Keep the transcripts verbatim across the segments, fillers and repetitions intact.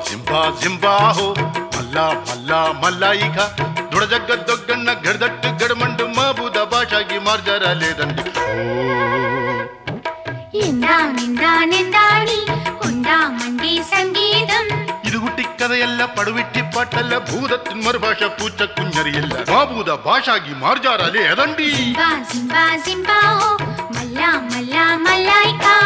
జింబా జింబా హో మల్లా మల్లా మల్లాయిగా దొడజగ్గద్దొగ్గన్న గడదట్టు గడమండు మాబూద భాషాగి మార్జారా లేదండి ಇದು ಹುಟ್ಟಿ ಕಥೆಯಲ್ಲ ಪಡುವಿಟ್ಟಿ ಪಾಟಲ್ಲ ಭೂದತ್ತಿನ ಮರುಭಾಷ ಪೂಚ ಕುಂಜರಿಯಲ್ಲ ಮಾಬೂದ ಭಾಷಾಗಿ ಮಾರ್ಜಾರಲೇ ಅದಂಡಿ ಜಿಂಬಾ ಜಿಂಬಾ ಹೋ ಮಲ್ಲಾ ಮಲ್ಲಾ ಮಲ್ಲಾಯಿಕಾ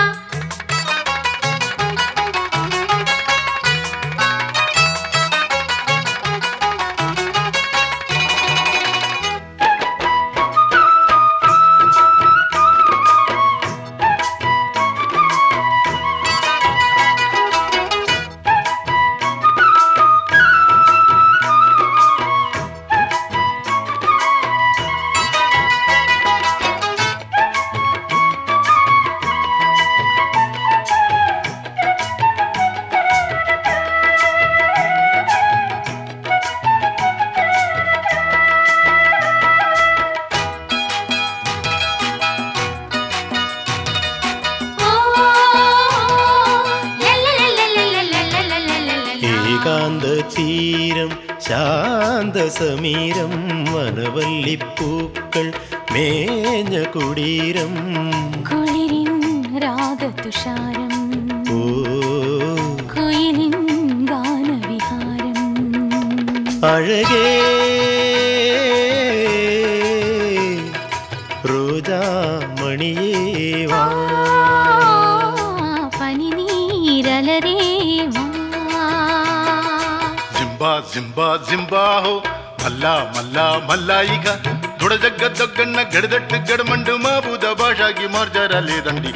ഏകാന്ത തീരം ശാന്ത സമീരം വനവല്ലിപ്പൂക്കൾ മേഞ്ഞ കുടീരം കുളിരിൻ രാഗതുഷാരം ഓ കുയിലിൻ ഗാനവിഹാരം അഴകേ രോജാ മണിയേ വാ പനിനീരലരേ జింబా జింబా జింబా హో మల్లా మల్లా మల్లాయిగా దొడజగ్గద్దొగ్గన్న గడదట్టు గడమండు మాబూద భాషాగి మార్జారా లేదండి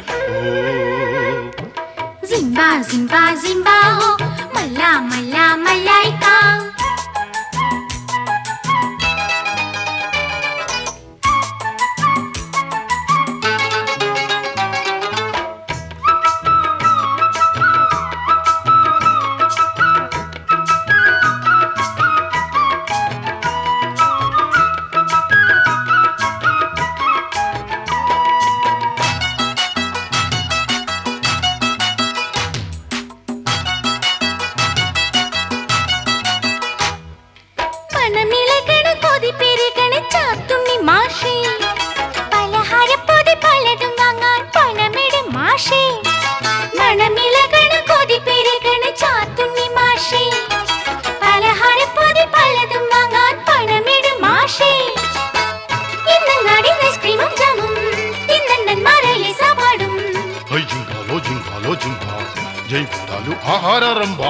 జింబా జింబా జింబా హో మల్లా మల్లా మల్లాయికా జైపూరాలు ఆహార రంభా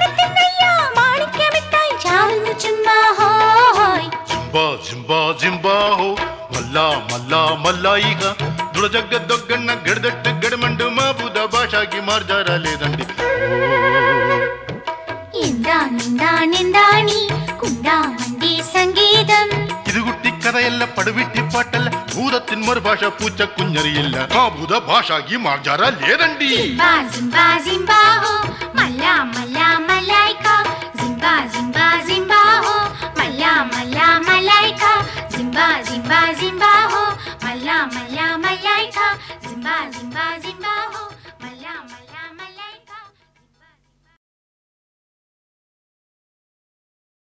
జింబా జింబా జింబా హో మల్లా మల్లా మల్లాయిగా దొడజగ్గద్దొగ్గన్న గడదట్టు గడమండు మాబూద భాషాగి మార్జారా లేదండి ഇത് കുട്ടി കഥയല്ല പടുവിട്ടി പാട്ടല്ല ഭൂതത്തിൻ മറുഭാഷ പൂച്ച കുഞ്ഞറിയില്ല മാബൂദ ഭാഷാಗಿ മാർജാര లేదండి జింబా జింబా జింబా హో మల్లా మల్లా మల్లాయికా జింబా జింబా జింబా హో మల్లా మల్లా మల్లాయికా జింబా జింబా జింబా హో మల్లా మల్లా మల్లాయికా జింబా